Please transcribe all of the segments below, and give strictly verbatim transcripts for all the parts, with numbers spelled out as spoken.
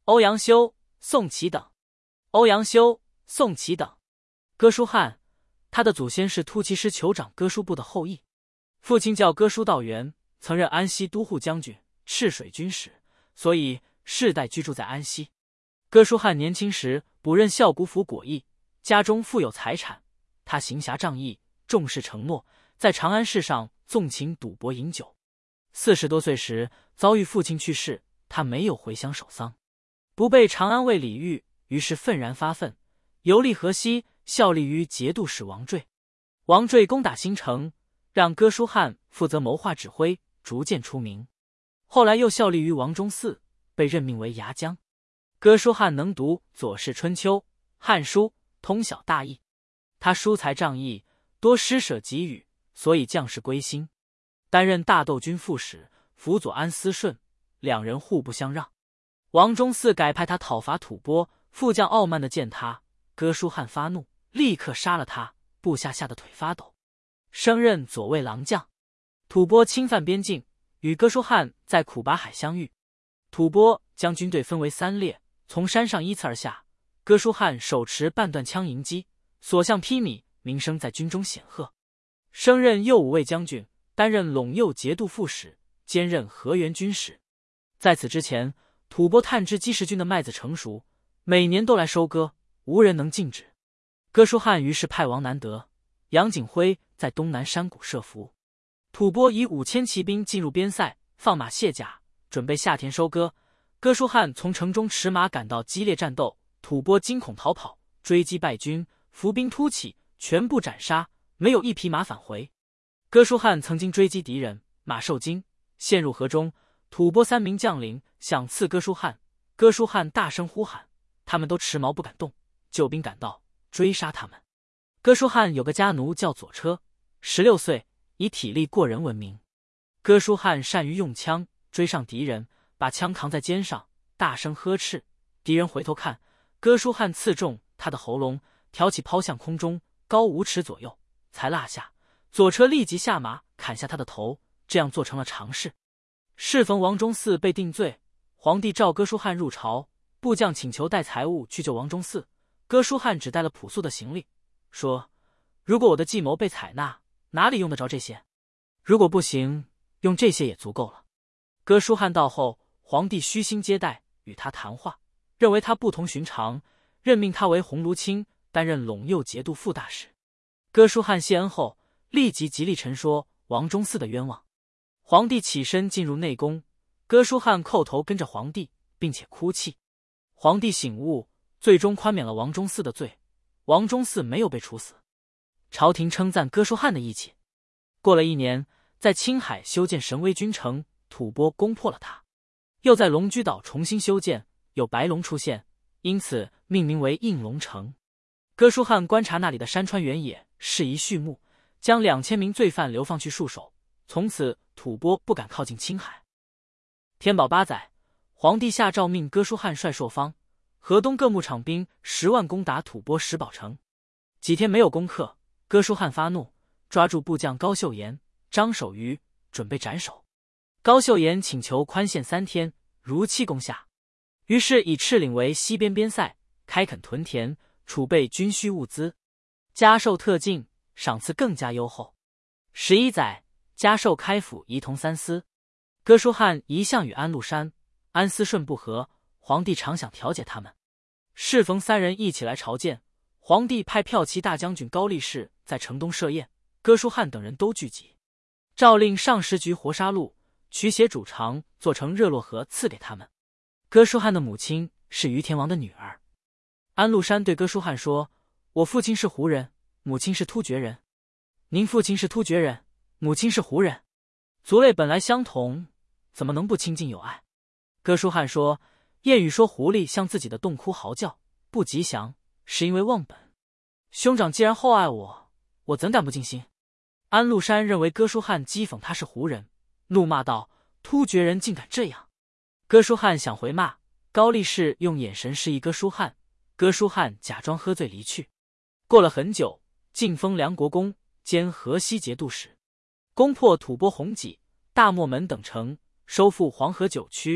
欧阳修、宋祁等。欧阳修、宋祁等。哥舒翰，他的祖先是突骑师酋长哥舒部的后裔，父亲叫哥舒道元，曾任安西都护将军、赤水军使，所以世代居住在安西。哥舒翰年轻时补任校鼓府果毅，家中富有财产，他行侠仗义，重视承诺，在长安市上纵情赌博饮酒。四十多岁时遭遇父亲去世，他没有回乡守丧，不被长安卫礼遇，于是愤然发愤，游历河西，效力于节度使王坠。王坠攻打新城，让哥舒翰负责谋划指挥，逐渐出名。后来又效力于王忠嗣，被任命为牙将。哥舒翰能读《左氏春秋》《汉书》，通晓大义。他疏财仗义，多施舍给予，所以将士归心。担任大窦军副使，辅佐安思顺，两人互不相让。王忠嗣改派他讨伐吐蕃，副将傲慢地见他，哥舒翰发怒，立刻杀了他，部下吓得腿发抖，升任左卫郎将。吐蕃侵犯边境，与哥舒翰在苦拔海相遇。吐蕃将军队分为三列，从山上依次而下，哥舒翰手持半段枪迎击，所向披靡，名声在军中显赫。升任右武卫将军，担任陇右节度副使，兼任河源军使。在此之前，吐蕃探知积石军的麦子成熟，每年都来收割，无人能禁止。哥舒翰于是派王南德、杨景辉在东南山谷设伏。吐蕃以五千骑兵进入边塞，放马卸甲，准备下田收割。哥舒翰从城中驰马赶到，激烈战斗，吐蕃惊恐逃跑，追击败军，伏兵突起，全部斩杀，没有一匹马返回。哥舒翰曾经追击敌人，马受惊，陷入河中。吐蕃三名将领想刺哥舒翰，哥舒翰大声呼喊，他们都持矛不敢动。救兵赶到，追杀他们。哥舒翰有个家奴叫左车，十六岁，以体力过人闻名。哥舒翰善于用枪，追上敌人，把枪扛在肩上，大声呵斥。敌人回头看，哥舒翰刺中他的喉咙，挑起抛向空中，高五尺左右，才落下。左车立即下马砍下他的头，这样做成了常事。适逢王忠嗣被定罪，皇帝召哥舒翰入朝，部将请求带财物去救王忠嗣。哥舒翰只带了朴素的行李，说：如果我的计谋被采纳，哪里用得着这些？如果不行，用这些也足够了。哥舒翰到后，皇帝虚心接待，与他谈话，认为他不同寻常，任命他为鸿胪卿，担任陇右节度副大使。哥舒翰谢恩后，立即极力陈说王忠嗣的冤枉。皇帝起身进入内宫，哥舒翰叩头跟着皇帝，并且哭泣。皇帝醒悟，最终宽免了王忠嗣的罪，王忠嗣没有被处死。朝廷称赞哥舒翰的义气。过了一年，在青海修建神威军城，吐蕃攻破了它。又在龙居岛重新修建，有白龙出现，因此命名为应龙城。哥舒翰观察那里的山川原野，适宜畜牧，将两千名罪犯流放去戍守，从此吐蕃不敢靠近青海。天宝八载，皇帝下诏命哥舒翰率朔方、河东各牧场兵十万攻打吐蕃石宝城。几天没有攻克，哥舒翰发怒，抓住部将高秀岩、张守愚，准备斩首。高秀岩请求宽限三天，如期攻下。于是以赤岭为西边边塞，开垦屯田，储备军需物资，加授特进，赏赐更加优厚。十一载，加授开府仪同三司。哥舒翰一向与安禄山、安思顺不和，皇帝常想调解他们。适逢三人一起来朝见，皇帝派骠骑大将军高力士在城东设宴，哥舒翰等人都聚集，诏令上十局活杀鹿，取血煮肠，做成热络盒赐给他们。哥舒翰的母亲是于田王的女儿。安禄山对哥舒翰说：我父亲是胡人，母亲是突厥人，您父亲是突厥人，母亲是胡人，族类本来相同，怎么能不亲近友爱？哥舒翰说：谚语说狐狸向自己的洞窟嚎叫，不吉祥，是因为忘本。兄长既然厚爱我，我怎敢不尽心？安禄山认为哥舒翰讥讽他是胡人，怒骂道：突厥人竟敢这样！哥舒翰想回骂，高力士用眼神示意哥舒翰，哥舒翰假装喝醉离去。过了很久，晋封梁国公，兼河西节度使，攻破吐蕃弘济、大漠门等城，收复黄河九曲，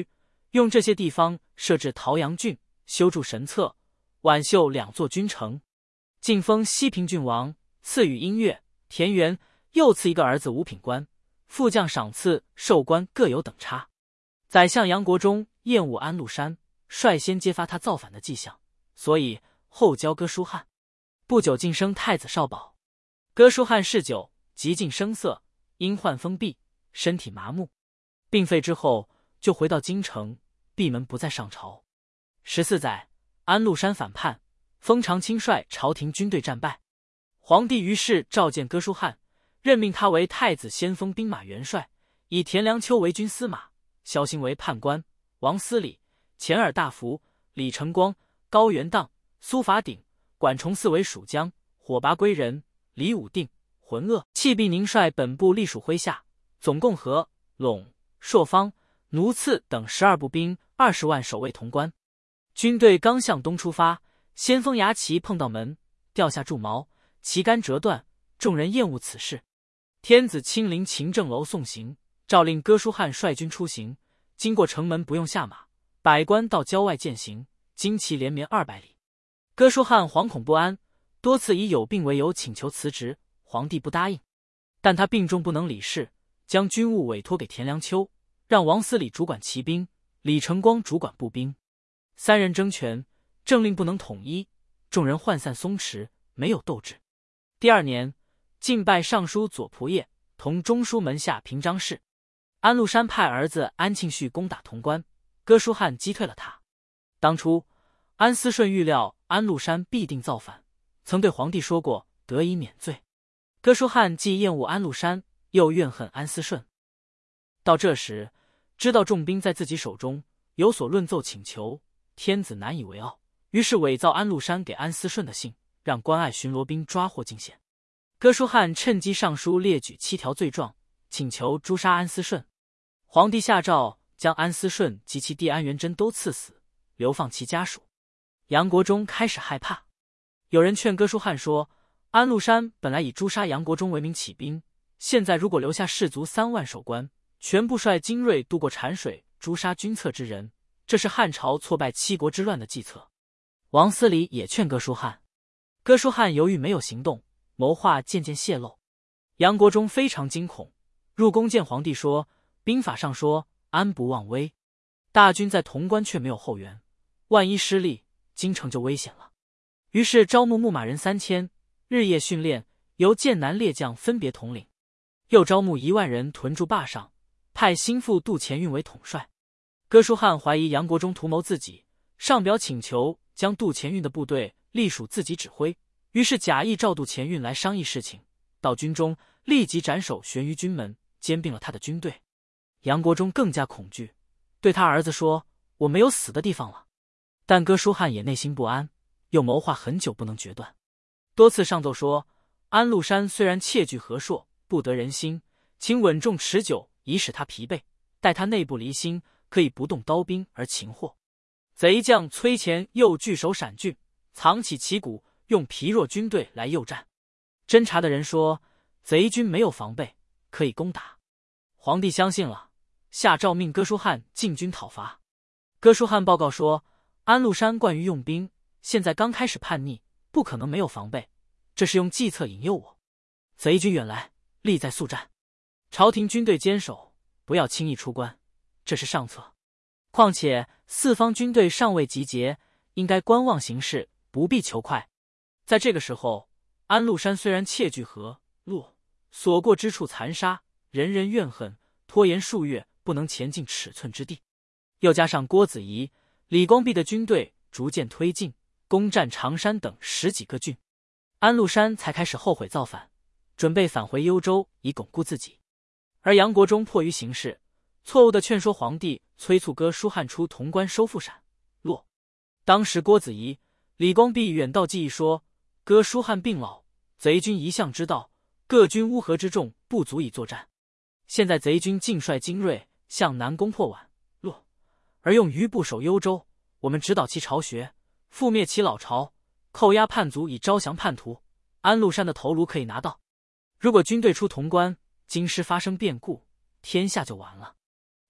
用这些地方设置陶阳郡，修筑神策，挽绣两座军城，晋封西平郡王，赐予音乐、田园，又赐一个儿子五品官，副将赏赐、授官各有等差。宰相杨国忠厌恶安禄山，率先揭发他造反的迹象，所以后交哥舒翰。不久晋升太子少保。哥舒翰嗜酒，极尽声色，因患风痹，身体麻木。病废之后，就回到京城，闭门不再上朝。十四载，安禄山反叛，封长卿率朝廷军队战败。皇帝于是召见哥舒翰，任命他为太子先锋兵马元帅，以田良秋为军司马，萧兴为判官，王思礼、钱尔大夫、李成光、高元荡、苏法鼎、管崇嗣为蜀将，火拔归人、李武定、浑噩、弃毕宁率本部隶属麾下，总共和、陇、朔方、奴次等十二部兵二十万守卫潼关。军队刚向东出发，先锋牙旗碰到门，掉下柱矛，旗杆折断，众人厌恶此事。天子亲临勤政楼送行，诏令哥舒翰率军出行，经过城门不用下马，百官到郊外践行，旌旗连绵二百里。哥舒翰惶恐不安，多次以有病为由请求辞职，皇帝不答应。但他病重不能理事，将军务委托给田良秋，让王思礼主管骑兵，李成光主管步兵。三人争权，政令不能统一，众人涣散松弛，没有斗志。第二年，晋拜尚书左仆射，同中书门下平章事。安禄山派儿子安庆绪攻打潼关，哥舒翰击退了他。当初安思顺预料安禄山必定造反，曾对皇帝说过得以免罪。哥舒翰既厌恶安禄山，又怨恨安思顺。到这时，知道重兵在自己手中，有所论奏请求，天子难以为傲，于是伪造安禄山给安思顺的信，让关隘巡逻兵抓获进献。哥舒翰趁机上书列举七条罪状，请求诛杀安思顺。皇帝下诏将安思顺及其弟安元贞都赐死，流放其家属。杨国忠开始害怕。有人劝哥舒翰说，安禄山本来以诛杀杨国忠为名起兵，现在如果留下士卒三万守关，全部率精锐渡过产水，诛杀君侧之人，这是汉朝挫败七国之乱的计策。王思礼也劝哥舒翰，哥舒翰犹豫没有行动，谋划渐渐泄露。杨国忠非常惊恐，入宫见皇帝说，兵法上说安不忘危，大军在潼关却没有后援，万一失利，京城就危险了。于是招募牧马人三千，日夜训练，由剑南列将分别统领，又招募一万人屯驻坝上，派心腹杜前运为统帅。哥舒翰怀疑杨国忠图谋自己，上表请求将杜前运的部队隶属自己指挥，于是假意召杜前运来商议事情，到军中立即斩首悬于军门，兼并了他的军队。杨国忠更加恐惧，对他儿子说，我没有死的地方了。但哥舒翰也内心不安，又谋划很久不能决断，多次上奏说，安禄山虽然窃据和硕，不得人心，请稳重持久，以使他疲惫，待他内部离心，可以不动刀兵而擒获。贼将崔乾又据守陕郡，藏起旗鼓，用疲弱军队来诱战。侦察的人说，贼军没有防备，可以攻打。皇帝相信了，下诏命哥舒翰进军讨伐。哥舒翰报告说，安禄山惯于用兵，现在刚开始叛逆，不可能没有防备，这是用计策引诱我。贼军远来，利在速战。朝廷军队坚守，不要轻易出关，这是上策。况且四方军队尚未集结，应该观望形势，不必求快。在这个时候，安禄山虽然窃据河洛，所过之处残杀，人人怨恨，拖延数月，不能前进尺寸之地。又加上郭子仪、李光弼的军队逐渐推进，攻占常山等十几个郡，安禄山才开始后悔造反，准备返回幽州以巩固自己。而杨国忠迫于形势，错误地劝说皇帝催促哥舒翰出潼关收复陕洛。当时郭子仪、李光弼远道计议说，哥舒翰病老，贼军一向知道，各军乌合之众不足以作战。现在贼军尽率精锐向南攻破皖洛，而用余部守幽州，我们指导其巢穴，覆灭其老巢，扣押叛卒以招降叛徒，安禄山的头颅可以拿到。如果军队出潼关，京师发生变故，天下就完了。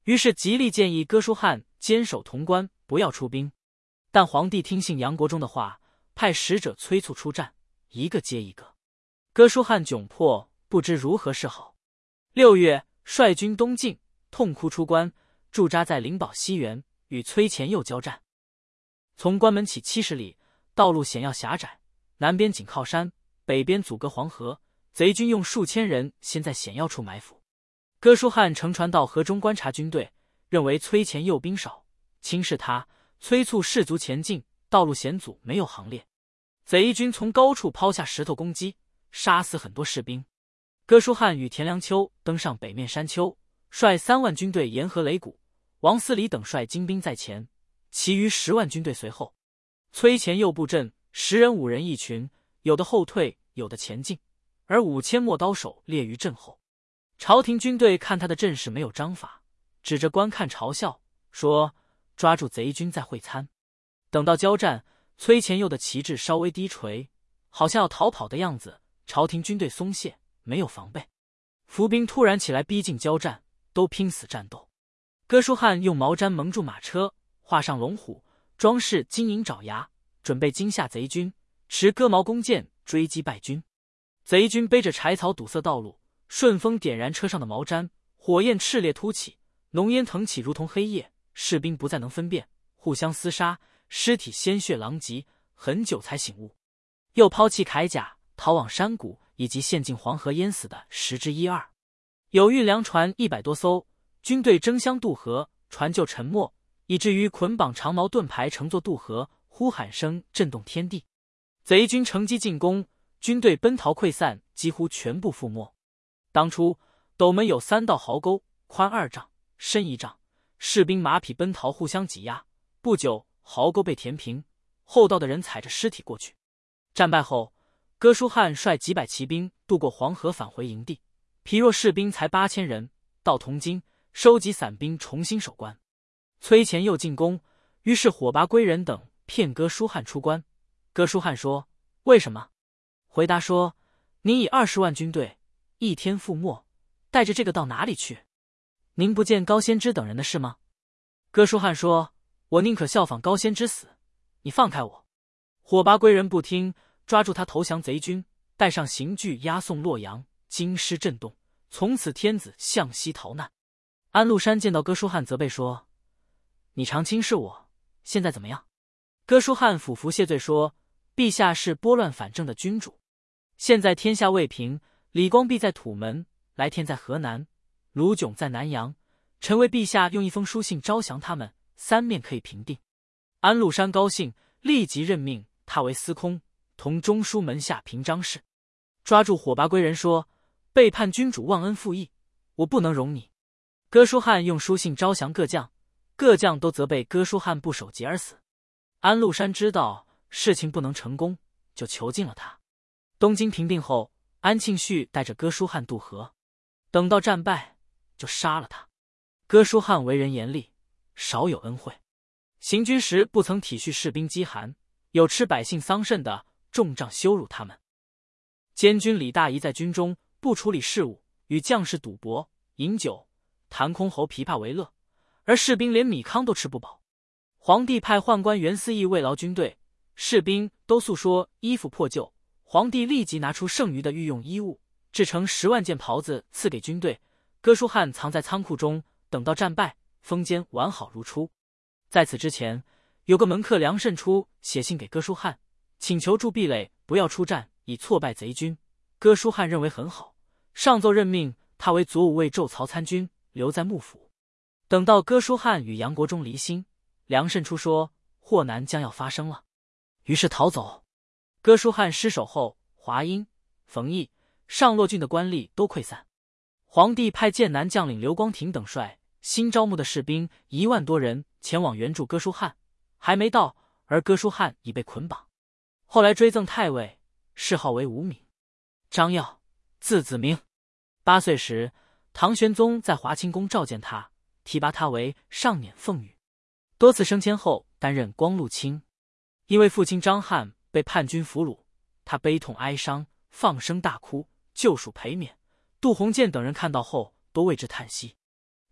于是极力建议哥舒翰坚守潼关，不要出兵。但皇帝听信杨国忠的话，派使者催促出战，一个接一个。哥舒翰窘迫，不知如何是好。六月，率军东进，痛哭出关，驻扎在灵宝西原，与崔前佑交战。从关门起七十里，道路险要狭窄，南边紧靠山，北边阻隔黄河，贼军用数千人先在险要处埋伏。哥舒翰乘船到河中观察军队，认为崔前佑兵少，轻视他，催促士卒前进，道路险阻，没有行列。贼军从高处抛下石头攻击，杀死很多士兵。哥舒翰与田良秋登上北面山丘，率三万军队沿河垒谷，王思礼等率精兵在前，其余十万军队随后。崔前佑布阵，十人五人一群，有的后退，有的前进，而五千陌刀手列于阵后。朝廷军队看他的阵势没有章法，指着观看嘲笑，说抓住贼军再会餐。等到交战，崔前佑的旗帜稍微低垂，好像要逃跑的样子，朝廷军队松懈，没有防备。伏兵突然起来逼近交战，都拼死战斗。哥舒翰用毛毡蒙住马车，画上龙虎，装饰金银爪牙，准备惊吓贼军，持戈矛弓箭追击败军。贼军背着柴草堵塞道路，顺风点燃车上的毛毡，火焰炽烈突起，浓烟腾起如同黑夜，士兵不再能分辨，互相厮杀，尸体鲜血狼藉，很久才醒悟。又抛弃铠甲，逃往山谷，以及陷进黄河淹死的十之一二。有运粮船一百多艘，军队争相渡河，船就沉没，以至于捆绑长矛盾牌乘坐渡河，呼喊声震动天地。贼军乘机进攻，军队奔逃溃散，几乎全部覆没。当初斗门有三道壕沟，宽二丈，深一丈，士兵马匹奔逃，互相挤压。不久，壕沟被填平，后道的人踩着尸体过去。战败后，哥舒翰率几百骑兵渡过黄河返回营地，疲弱士兵才八千人，到铜津收集散兵，重新守关。崔前佑进攻，于是火拔归仁等骗哥舒翰出关。哥舒翰说：“为什么？”回答说：“您以二十万军队，一天覆没，带着这个到哪里去？您不见高仙芝等人的事吗？”哥舒翰说：“我宁可效仿高仙芝死，你放开我。”火拔归仁不听，抓住他投降贼军，带上刑具押送洛阳，京师震动，从此天子向西逃难。安禄山见到哥舒翰，责备说：“你常轻视我，现在怎么样？”哥舒翰俯伏谢罪说：“陛下是拨乱反正的君主，现在天下未平，李光弼在土门，来天在河南，卢炯在南阳，臣为陛下用一封书信招降他们，三面可以平定。”安禄山高兴，立即任命他为司空，同中书门下平章事。抓住火拔归仁说：“背叛君主，忘恩负义，我不能容你。”哥舒翰用书信招降各将，各将都责备哥舒翰不守节而死。安禄山知道事情不能成功，就囚禁了他。东京平定后，安庆绪带着哥舒翰渡河，等到战败，就杀了他。哥舒翰为人严厉，少有恩惠，行军时不曾体恤士兵饥寒，有吃百姓桑葚的，重杖羞辱他们。监军李大仪在军中不处理事务，与将士赌博、饮酒、弹箜篌、琵琶为乐，而士兵连米糠都吃不饱。皇帝派宦官袁思义慰劳军队，士兵都诉说衣服破旧，皇帝立即拿出剩余的御用衣物，制成十万件袍子赐给军队。哥舒翰藏在仓库中，等到战败，封间完好如初。在此之前，有个门客梁慎初写信给哥舒翰，请求驻壁垒不要出战，以挫败贼军。哥舒翰认为很好，上奏任命他为左武卫胄曹参军，留在幕府。等到哥舒翰与杨国忠离心，梁慎初说祸难将要发生了，于是逃走。哥舒翰失守后，华阴、冯异、上洛郡的官吏都溃散。皇帝派剑南将领刘光庭等率新招募的士兵一万多人前往援助哥舒翰，还没到，而哥舒翰已被捆绑。后来追赠太尉，谥号为武敏。张耀，字子明。八岁时，唐玄宗在华清宫召见他，提拔他为上辇凤羽。多次升迁后，担任光禄卿。因为父亲张翰被叛军俘虏，他悲痛哀伤，放声大哭，救赎赔免。杜鸿渐等人看到后，都为之叹息。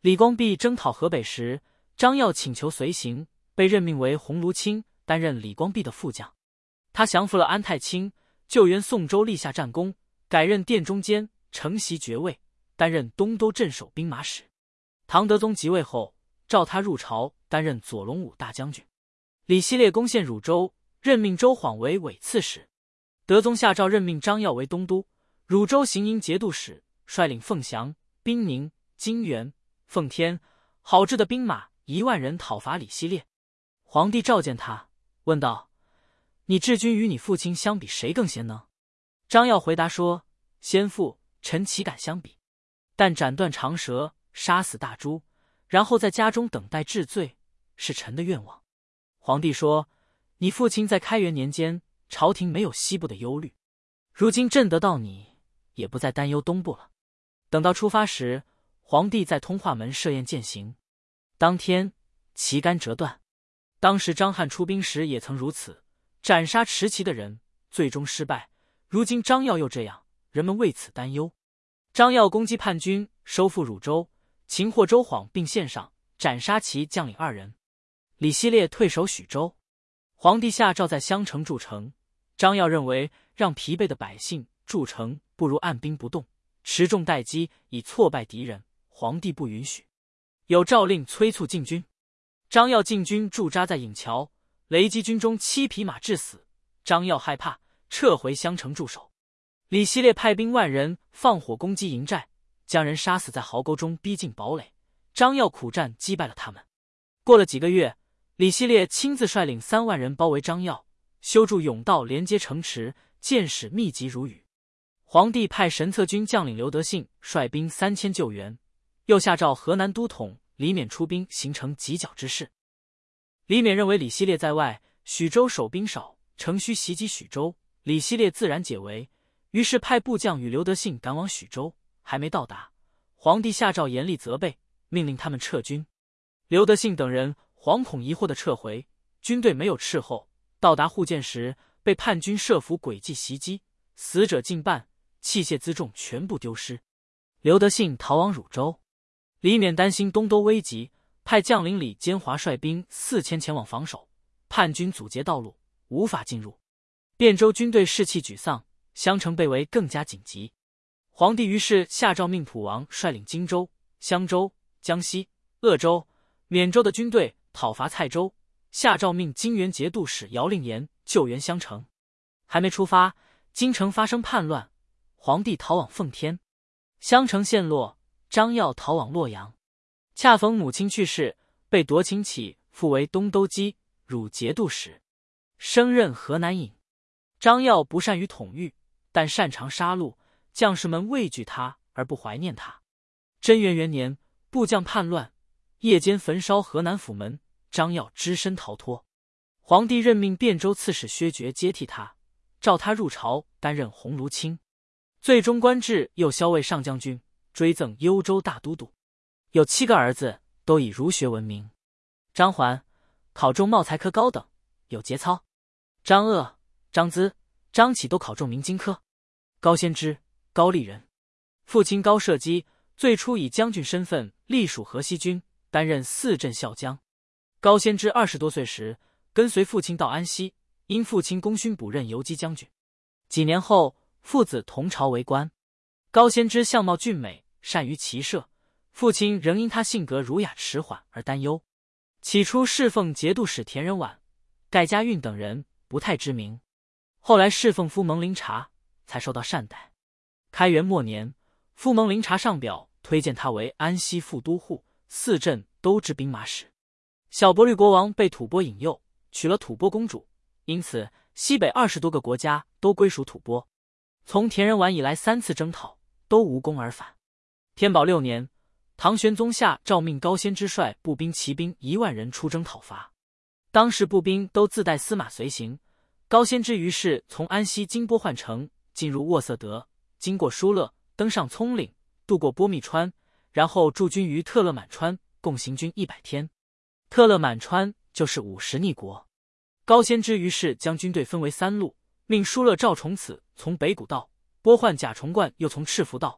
李光弼征讨河北时，张耀请求随行，被任命为鸿胪卿，担任李光弼的副将。他降服了安太清，救援宋州，立下战功，改任殿中监，承袭爵位，担任东都镇守兵马使。唐德宗即位后，召他入朝，担任左龙武大将军。李希烈攻陷汝州，任命周晃为伪刺史。德宗下诏任命张耀为东都、汝州行营节度使，率领凤翔、宾宁、金元、奉天、郝志的兵马一万人讨伐李希烈。皇帝召见他，问道：“你治军与你父亲相比，谁更贤能？”张耀回答说：“先父，臣岂敢相比？但斩断长蛇，杀死大猪，然后在家中等待治罪，是臣的愿望。”皇帝说：“你父亲在开元年间，朝廷没有西部的忧虑，如今朕得到你，也不再担忧东部了。”等到出发时，皇帝在通化门设宴饯行，当天旗杆折断。当时张翰出兵时也曾如此，斩杀持旗的人，最终失败。如今张耀又这样，人们为此担忧。张耀攻击叛军，收复汝州，擒获周晃并献上，斩杀其将领二人。李希烈退守许州，皇帝下诏在襄城筑城。张耀认为让疲惫的百姓筑城，不如按兵不动，持重待机，以挫败敌人。皇帝不允许，有诏令催促进军。张耀进军驻扎在颍桥，雷击军中七匹马致死。张耀害怕，撤回襄城驻守。李希烈派兵万人放火攻击营寨，将人杀死在壕沟中，逼近堡垒。张耀苦战击败了他们。过了几个月，李希烈亲自率领三万人包围张耀，修筑甬道连接城池，箭矢密集如雨。皇帝派神策军将领刘德信率兵三千救援，又下诏河南都统李勉出兵，形成犄角之势。李勉认为李希烈在外，许州守兵少，诚需袭击许州，李希烈自然解围，于是派部将与刘德信赶往许州。还没到达，皇帝下诏严厉责备，命令他们撤军。刘德信等人惶恐疑惑地撤回，军队没有斥候。到达户建时，被叛军设伏诡计袭击，死者近半，器械辎重全部丢失。刘德信逃往汝州。李勉担心东都危急，派将领李坚华率兵四千前往防守，叛军阻截道路，无法进入。汴州军队士气沮丧，襄城被围更加紧急。皇帝于是下诏命普王率领荆州、襄州、江西、鄂州、缅州的军队讨伐蔡州，下诏命金元节度使姚令言救援襄城。还没出发，京城发生叛乱，皇帝逃往奉天，襄城陷落，张耀逃往洛阳。恰逢母亲去世，被夺亲起，复为东都畿、汝节度使，升任河南尹。张耀不善于统御，但擅长杀戮，将士们畏惧他而不怀念他。贞元元年，部将叛乱，夜间焚烧河南府门，张耀只身逃脱。皇帝任命汴州刺史薛觉接替他，召他入朝担任鸿胪卿，最终官至右骁卫上将军，追赠幽州大都督。有七个儿子，都以儒学闻名。张环考中茂才科高等，有节操；张鄂、张咨、张启都考中明经科。高仙芝、高丽人，父亲高射击最初以将军身份隶属河西军，担任四镇校将。高仙芝二十多岁时，跟随父亲到安西，因父亲功勋补任游击将军。几年后，父子同朝为官。高仙芝相貌俊美，善于骑射，父亲仍因他性格儒雅迟缓而担忧。起初侍奉节度使田仁婉、盖家运等人不太知名，后来侍奉夫蒙林察才受到善待。开元末年，夫蒙林察上表推荐他为安西副都护、四镇都知兵马使。小勃律国王被吐蕃引诱，娶了吐蕃公主，因此西北二十多个国家都归属吐蕃。从田仁婉以来三次征讨，都无功而返。天宝六年，唐玄宗下诏命高仙芝率步兵骑兵一万人出征讨伐。当时步兵都自带司马随行，高仙芝于是从安西经波换城，进入沃色德，经过疏勒，登上葱岭，渡过波密川，然后驻军于特勒满川，共行军一百天。特勒满川就是五十逆国。高仙芝于是将军队分为三路，命疏勒赵崇此从北谷道，拨换贾重冠又从赤福道，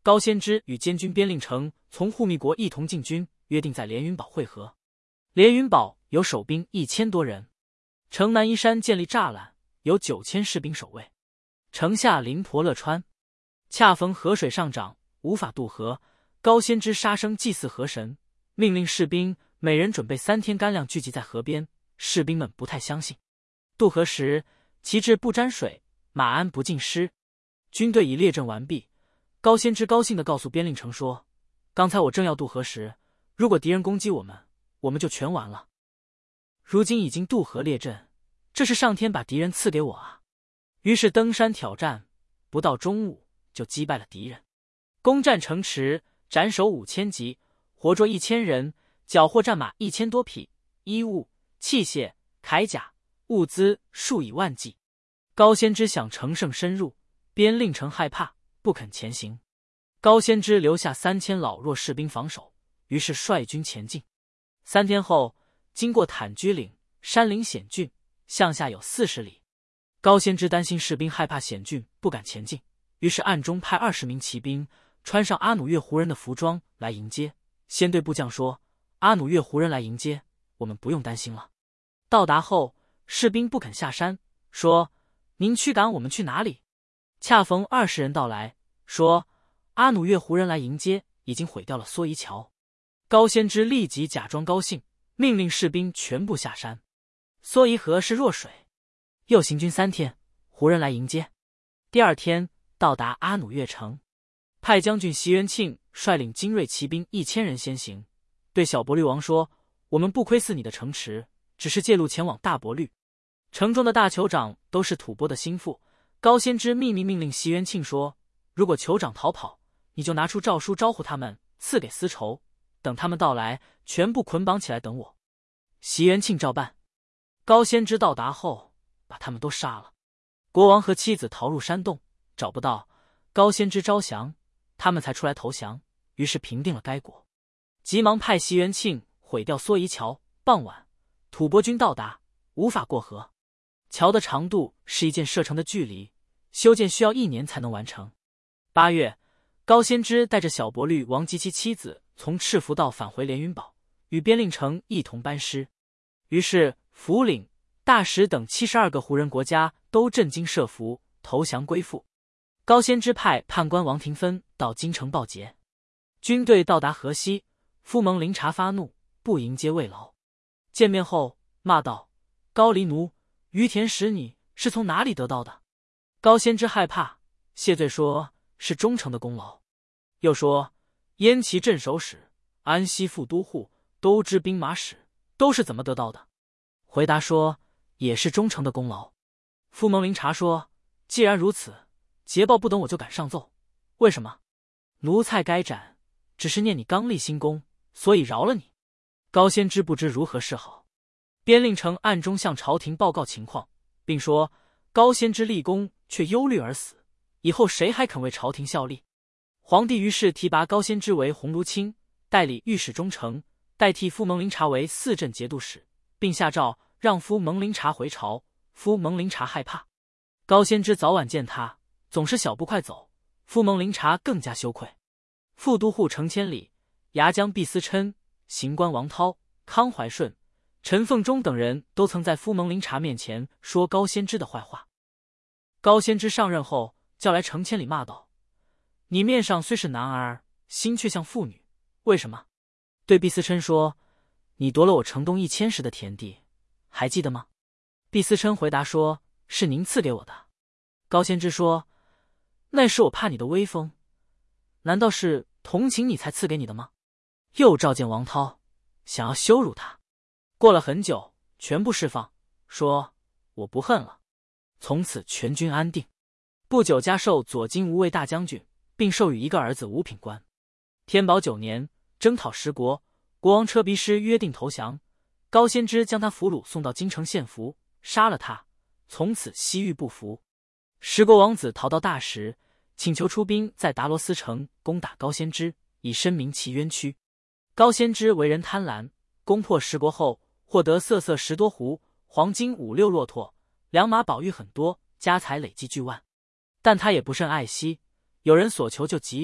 高仙芝与监军边令城从护密国一同进军，约定在连云堡会合。连云堡有守兵一千多人，城南依山建立栅栏，有九千士兵守卫。城下临婆乐川，恰逢河水上涨，无法渡河。高仙芝杀声祭祀河神，命令士兵每人准备三天干粮聚集在河边。士兵们不太相信。渡河时，旗帜不沾水，马鞍不浸湿。军队已列阵完毕。高仙芝高兴地告诉边令城说：“刚才我正要渡河时，如果敌人攻击我们，我们就全完了。如今已经渡河列阵，这是上天把敌人赐给我啊！”于是登山挑战，不到中午就击败了敌人，攻占城池，斩首五千级，活捉一千人，缴获战马一千多匹，衣物、器械、铠甲、物资数以万计。高仙芝想乘胜深入，边令城害怕，不肯前行。高仙芝留下三千老弱士兵防守，于是率军前进。三天后，经过坦居岭，山岭险峻，向下有四十里。高仙芝担心士兵害怕险峻，不敢前进，于是暗中派二十名骑兵穿上阿努越胡人的服装来迎接。先对部将说：“阿努越胡人来迎接，我们不用担心了。”到达后，士兵不肯下山，说：“您驱赶我们去哪里？”恰逢二十人到来，说：“阿努越胡人来迎接，已经毁掉了梭夷桥。”高仙芝立即假装高兴，命令士兵全部下山。梭夷河是弱水。又行军三天，胡人来迎接。第二天到达阿努越城，派将军袭元庆率领精锐骑兵一千人先行，对小伯律王说：“我们不窥伺你的城池，只是借路前往大伯律。”城中的大酋长都是吐蕃的心腹。高仙芝秘密命令袭元庆说：“如果酋长逃跑，你就拿出诏书招呼他们，赐给丝绸，等他们到来，全部捆绑起来等我。”袭元庆照办。高仙芝到达后，把他们都杀了。国王和妻子逃入山洞，找不到，高仙芝招降，他们才出来投降，于是平定了该国。急忙派袭元庆毁掉梭夷桥。傍晚，吐蕃军到达，无法过河。桥的长度是一箭射程的距离，修建需要一年才能完成。八月，高仙芝带着小伯律王及其妻子从赤福道返回连云堡，与边令城一同班师。于是福岭、大石等七十二个胡人国家都震惊设伏，投降归附。高仙芝派判官王廷芬到京城报捷。军队到达河西，夫蒙灵察发怒，不迎接慰劳。见面后骂道：“高黎奴，于田使你是从哪里得到的？”高仙芝害怕，谢罪说是忠诚的功劳。又说燕齐镇守使、安西副都护、都知兵马使都是怎么得到的？回答说也是忠诚的功劳。夫蒙灵察说：“既然如此，捷报不等我就敢上奏，为什么？奴才该斩，只是念你刚立新功，所以饶了你。”高仙芝不知如何是好。边令城暗中向朝廷报告情况，并说高仙芝立功却忧虑而死，以后谁还肯为朝廷效力？皇帝于是提拔高仙芝为鸿胪卿，代理御史中丞，代替夫蒙灵察为四镇节度使，并下诏让夫蒙灵察回朝。夫蒙灵察害怕，高仙芝早晚见他，总是小步快走，夫蒙灵察更加羞愧。副都护程千里、牙将毕思琛、刑官王涛、康怀顺、陈凤中等人都曾在夫蒙灵察面前说高仙芝的坏话。高仙芝上任后，叫来程千里骂道：“你面上虽是男儿，心却像妇女，为什么？”对毕思琛说：“你夺了我城东一千石的田地，还记得吗？”毕思琛回答说：“是您赐给我的。”高仙芝说：“那时我怕你的威风，难道是同情你才赐给你的吗？”又召见王涛，想要羞辱他。过了很久，全部释放，说：“我不恨了。”从此全军安定。不久加授左金吾卫大将军，并授予一个儿子五品官。天宝九年，征讨十国，国王车鼻师约定投降，高仙芝将他俘虏送到京城献俘，杀了他，从此西域不服。十国王子逃到大石，请求出兵在达罗斯城攻打高仙芝，以申明其冤屈。高仙芝为人贪婪，攻破十国后，获得色色十多斛，黄金五六骆驼，良马宝玉很多，家财累计巨万。但他也不甚爱惜，有人所求就给予，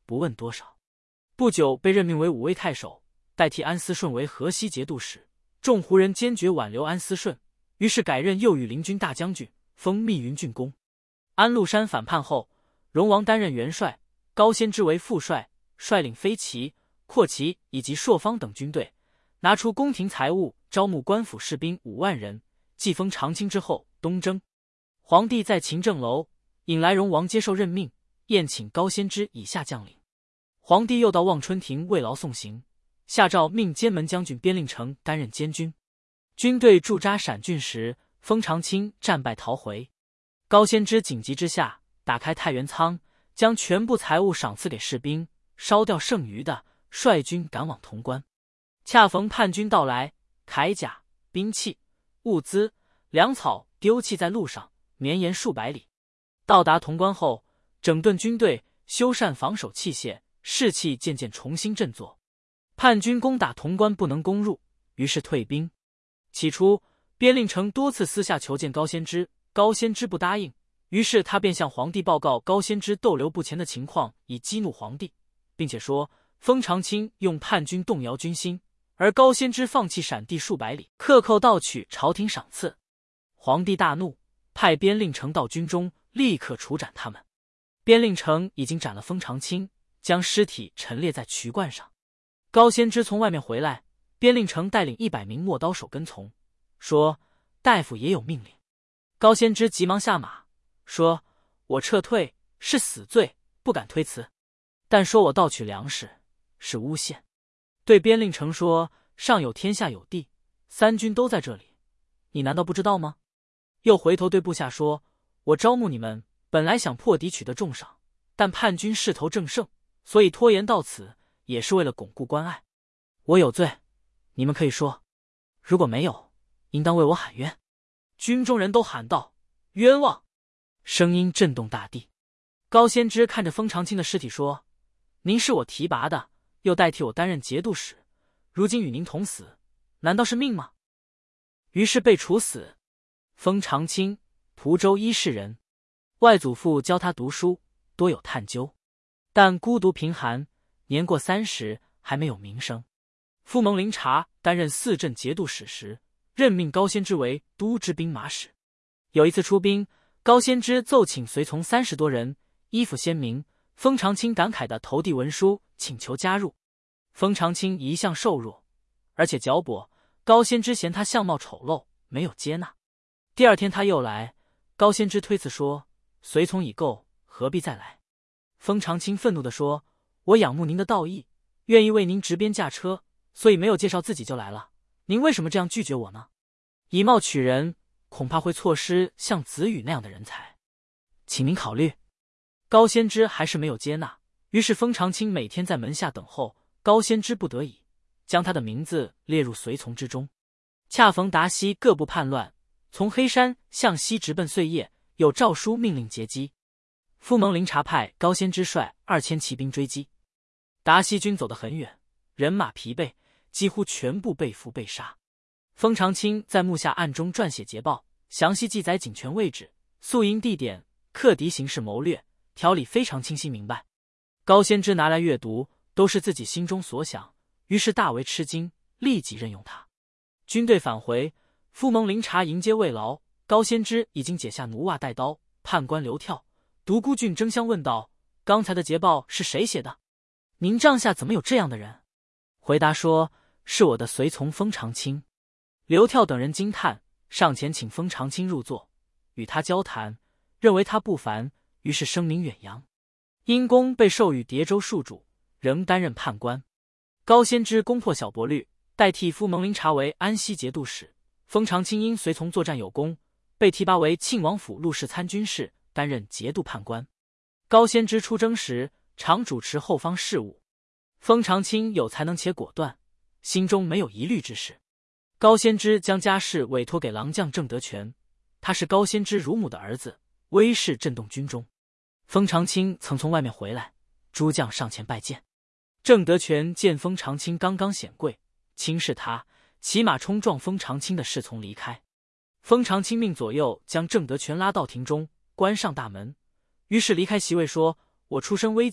不问多少。不久被任命为武威太守，代替安思顺为河西节度使。众胡人坚决挽留安思顺，于是改任右羽林军大将军，封密云郡公。安禄山反叛后，荣王担任元帅，高仙芝为副帅，率领飞骑、阔骑以及朔方等军队，拿出宫廷财物，招募官府士兵五万人。继封长清之后，东征。皇帝在勤政楼引来荣王接受任命，宴请高仙芝以下将领。皇帝又到望春亭慰劳送行，下诏命监门将军边令诚担任监军。军队驻扎陕郡时，封长清战败逃回。高仙芝紧急之下，打开太原仓，将全部财物赏赐给士兵，烧掉剩余的，率军赶往潼关。恰逢叛军到来，铠甲、兵器、物资、粮草丢弃在路上，绵延数百里。到达潼关后，整顿军队，修缮防守器械，士气渐渐重新振作。叛军攻打潼关不能攻入，于是退兵。起初，边令诚多次私下求见高仙芝，高仙芝不答应，于是他便向皇帝报告高仙芝逗留不前的情况，以激怒皇帝，并且说封长清用叛军动摇军心，而高仙芝放弃闪地数百里，克扣盗取朝廷赏赐。皇帝大怒，派边令诚到军中，立刻处斩他们。边令诚已经斩了封长清，将尸体陈列在渠罐上。高仙芝从外面回来，边令诚带领一百名陌刀手跟从，说大夫也有命令。高仙芝急忙下马，说我撤退是死罪，不敢推辞，但说我盗取粮食是诬陷。对边令诚说，上有天下有地，三军都在这里，你难道不知道吗？又回头对部下说，我招募你们本来想破敌取得重赏，但叛军势头正盛，所以拖延到此，也是为了巩固关隘。我有罪，你们可以说，如果没有，应当为我喊冤。军中人都喊道，冤枉！声音震动大地。高仙芝看着封长清的尸体说，您是我提拔的，又代替我担任节度使，如今与您同死，难道是命吗？于是被处死。封长清，蒲州伊势人，外祖父教他读书，多有探究，但孤独贫寒，年过三十还没有名声。傅蒙林察担任四镇节度使时，任命高仙芝为都知兵马使。有一次出兵，高仙芝奏请随从三十多人，衣服鲜明。封长清感慨地投递文书，请求加入。封长清一向瘦弱，而且脚跛，高仙芝嫌他相貌丑陋，没有接纳。第二天他又来，高仙芝推辞说，随从已够，何必再来？封长清愤怒地说，我仰慕您的道义，愿意为您执鞭驾车，所以没有介绍自己就来了，您为什么这样拒绝我呢？以貌取人，恐怕会错失像子羽那样的人才，请您考虑。高仙芝还是没有接纳，于是封长清每天在门下等候，高仙芝不得已将他的名字列入随从之中。恰逢达西各部叛乱，从黑山向西直奔碎叶，有诏书命令截击。傅蒙林察派高仙芝率二千骑兵追击，达西军走得很远，人马疲惫，几乎全部被俘被杀。封长清在幕下暗中撰写捷报，详细记载警权位置、宿营地点、克敌形势谋略，条理非常清晰明白。高仙芝拿来阅读，都是自己心中所想，于是大为吃惊，立即任用他。军队返回，傅蒙林察迎接慰劳，高仙芝已经解下奴袜带刀。判官刘跳、独孤俊争相问道，刚才的捷报是谁写的？您帐下怎么有这样的人？回答说，是我的随从封长清。刘跳等人惊叹，上前请封长清入座，与他交谈，认为他不凡，于是声名远扬。因公被授予叠州戍主，仍担任判官。高仙芝攻破小博律，代替傅蒙林察为安西节度使。封长清因随从作战有功，被提拔为庆王府录事参军事，担任节度判官。高仙芝出征时，常主持后方事务。封长清有才能且果断，心中没有疑虑之事。高仙芝将家事委托给郎将郑德全，他是高仙芝乳母的儿子，威势震动军中。封长清曾从外面回来，诸将上前拜见。郑德全见封长清刚刚显贵，轻视他，骑马冲撞封长清的侍从离开。封长清命左右将郑德全拉到庭中，关上大门，于是离开席位说，我出身微贱，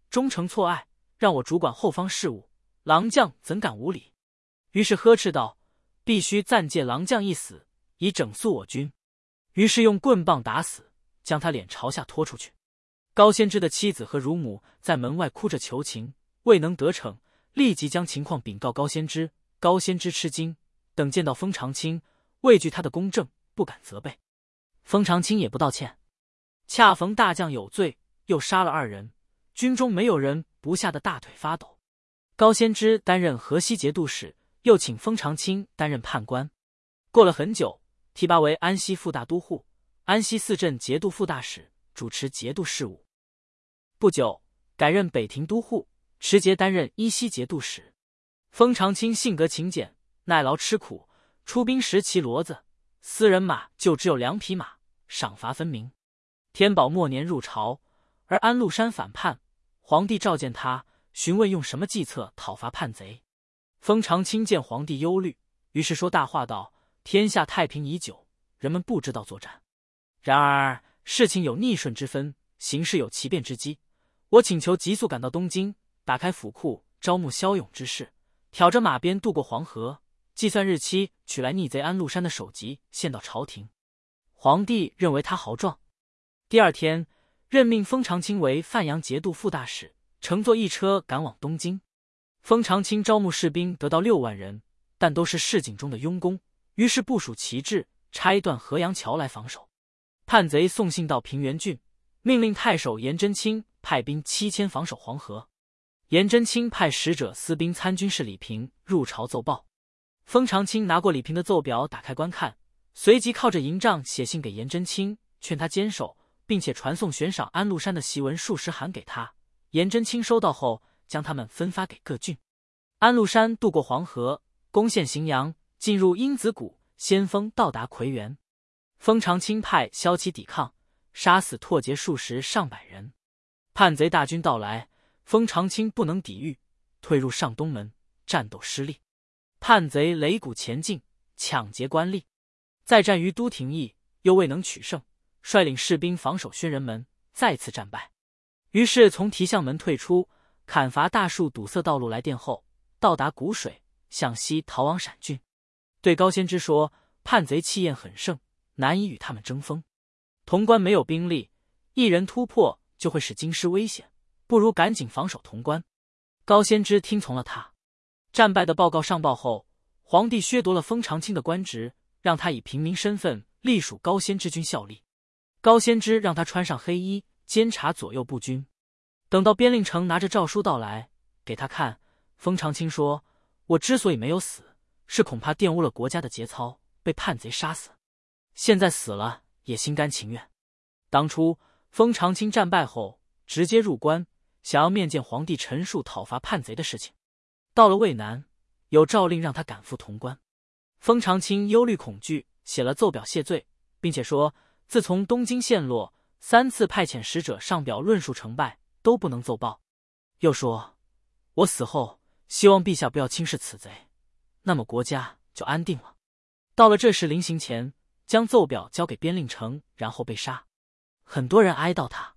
忠诚错爱，让我主管后方事务，郎将怎敢无礼？于是呵斥道：必须暂借郎将一死，以整肃我军。于是用棍棒打死，将他脸朝下拖出去。高仙芝的妻子和乳母在门外哭着求情，未能得逞，立即将情况禀告高仙芝。高仙芝吃惊，等见到封长清，畏惧他的公正，不敢责备。封长清也不道歉。恰逢大将有罪，又杀了二人，军中没有人不吓得大腿发抖。高仙芝担任河西节度使，又请封长清担任判官。过了很久，提拔为安西副大都护、安西四镇节度副大使，主持节度事务。不久，改任北庭都护，持节担任依稀节度使。封长清性格勤俭，耐劳吃苦，出兵时骑骡子，私人马就只有两匹马，赏罚分明。天宝末年入朝，而安禄山反叛，皇帝召见他，询问用什么计策讨伐叛贼。封长清见皇帝忧虑，于是说大话道：天下太平已久，人们不知道作战，然而事情有逆顺之分，形势有奇变之机，我请求急速赶到东京，打开府库，招募骁勇之士，挑着马鞭渡过黄河，计算日期取来逆贼安禄山的首级，献到朝廷。皇帝认为他豪壮。第二天，任命封长清为范阳节度副大使，乘坐一车赶往东京。封长清招募士兵得到六万人，但都是市井中的庸工，于是部署旗帜，拆断河阳桥来防守。叛贼送信到平原郡，命令太守颜真卿派兵七千防守黄河。颜真卿派使者司兵参军事李平入朝奏报。封长清拿过李平的奏表，打开观看，随即靠着营帐写信给颜真卿，劝他坚守，并且传送悬赏安禄山的檄文数十函给他。颜真卿收到后，将他们分发给各郡。安禄山渡过黄河，攻陷荥阳，进入鹰子谷，先锋到达夔园。封长清派骁骑抵抗，杀死拓跋数十上百人。叛贼大军到来，封长清不能抵御，退入上东门，战斗失利。叛贼擂鼓前进，抢劫官吏，再战于都亭驿，又未能取胜，率领士兵防守宣仁门，再次战败。于是从提相门退出，砍伐大树堵塞道路来殿后，到达谷水，向西逃往陕郡。对高仙芝说，叛贼气焰很盛，难以与他们争锋。潼关没有兵力，一人突破就会使京师危险，不如赶紧防守潼关。高仙芝听从了他。战败的报告上报后，皇帝削夺了封长清的官职，让他以平民身份隶属高仙芝军效力。高仙芝让他穿上黑衣，监察左右部军。等到边令城拿着诏书到来，给他看，封长清说：我之所以没有死，是恐怕玷污了国家的节操，被叛贼杀死。现在死了也心甘情愿。当初封长清战败后，直接入关，想要面见皇帝陈述讨伐叛贼的事情。到了渭南，有诏令让他赶赴潼关。封长清忧虑恐惧，写了奏表谢罪，并且说自从东京陷落，三次派遣使者上表论述成败，都不能奏报。又说我死后，希望陛下不要轻视此贼，那么国家就安定了。到了这时临行前，将奏表交给边令城，然后被杀。很多人哀悼他。